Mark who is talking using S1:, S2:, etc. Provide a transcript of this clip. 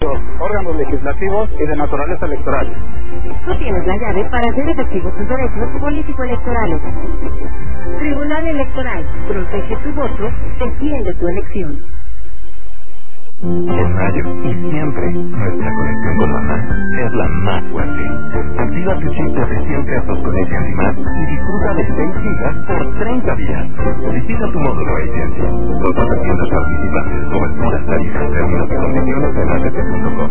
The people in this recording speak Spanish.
S1: los órganos legislativos y de naturaleza electoral.
S2: Tú tienes la llave para hacer efectivos tus derechos político-electorales. Tribunal Electoral. Protege tu voto, defiende tu elección.
S3: Y en mayo, y siempre, nuestra conexión con mamá es la más fuerte. Activa tu chip de siempre a Sosconexian y más y disfruta de 6 gigas por 30 días. Visita tu módulo AT&T. Todas las tiendas participantes, coberturas, tarifas, términos y condiciones en AT&T.com.